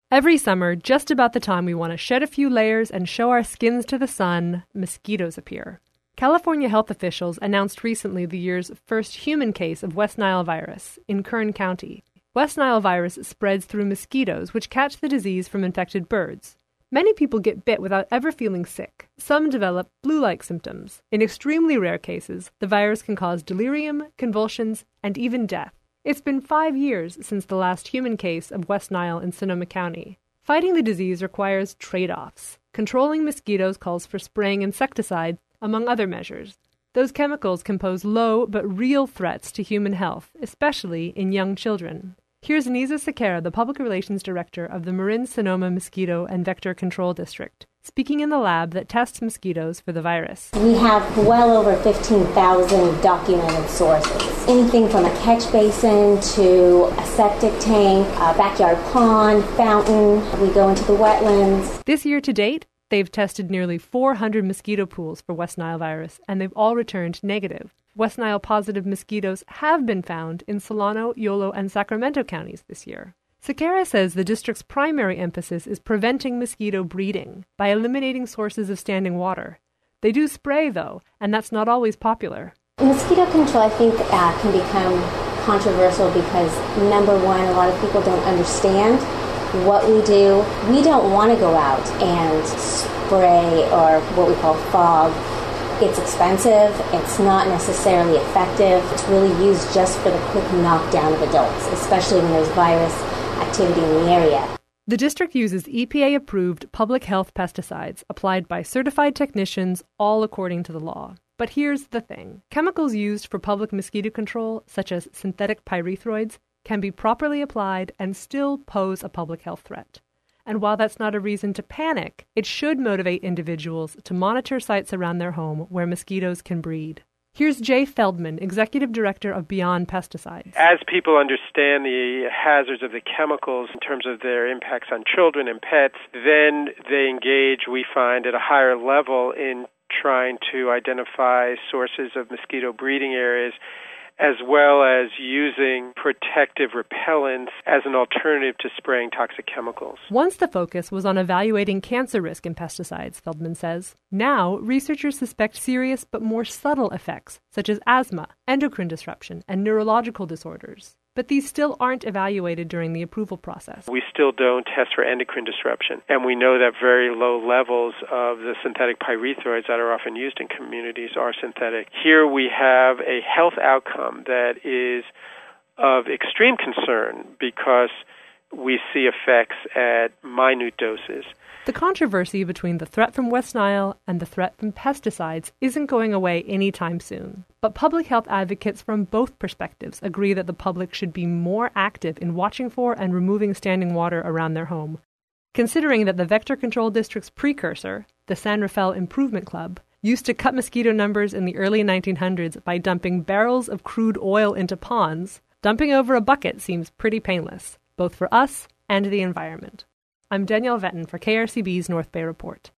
Every summer, just about the time we want to shed a few layers and show our skins to the sun, mosquitoes appear. California health officials announced recently the year's first human case of West Nile virus in Kern County. West Nile virus spreads through mosquitoes, which catch the disease from infected birds. Many people get bit without ever feeling sick. Some develop flu-like symptoms. In extremely rare cases, the virus can cause delirium, convulsions, and even death. It's been 5 years since the last human case of West Nile in Sonoma County. Fighting the disease requires trade-offs. Controlling mosquitoes calls for spraying insecticides, among other measures. Those chemicals can pose low but real threats to human health, especially in young children. Here's Nisa Sequeira, the Public Relations Director of the Marin-Sonoma Mosquito and Vector Control District, speaking in the lab that tests mosquitoes for the virus. We have well over 15,000 documented sources. Anything from a catch basin to a septic tank, a backyard pond, fountain. We go into the wetlands. This year to date, they've tested nearly 400 mosquito pools for West Nile virus, and they've all returned negative. West Nile-positive mosquitoes have been found in Solano, Yolo, and Sacramento counties this year. Sequeira says the district's primary emphasis is preventing mosquito breeding by eliminating sources of standing water. They do spray, though, and that's not always popular. Mosquito control, I think, can become controversial because, number one, a lot of people don't understand what we do. We don't want to go out and spray or what we call fog. It's expensive. It's not necessarily effective. It's really used just for the quick knockdown of adults, especially when there's virus activity in the area. The district uses EPA-approved public health pesticides applied by certified technicians, all according to the law. But here's the thing. Chemicals used for public mosquito control, such as synthetic pyrethroids, can be properly applied and still pose a public health threat. And while that's not a reason to panic, it should motivate individuals to monitor sites around their home where mosquitoes can breed. Here's Jay Feldman, Executive Director of Beyond Pesticides. As people understand the hazards of the chemicals in terms of their impacts on children and pets, then they engage, we find, at a higher level in trying to identify sources of mosquito breeding areas, as well as using protective repellents as an alternative to spraying toxic chemicals. Once the focus was on evaluating cancer risk in pesticides, Feldman says. Now, researchers suspect serious but more subtle effects, such as asthma, endocrine disruption, and neurological disorders. But these still aren't evaluated during the approval process. We still don't test for endocrine disruption, and we know that very low levels of the synthetic pyrethroids that are often used in communities are synthetic. Here we have a health outcome that is of extreme concern because we see effects at minute doses. The controversy between the threat from West Nile and the threat from pesticides isn't going away anytime soon. But public health advocates from both perspectives agree that the public should be more active in watching for and removing standing water around their home. Considering that the Vector Control District's precursor, the San Rafael Improvement Club, used to cut mosquito numbers in the early 1900s by dumping barrels of crude oil into ponds, dumping over a bucket seems pretty painless, both for us and the environment. I'm Danielle Vetton for KRCB's North Bay Report.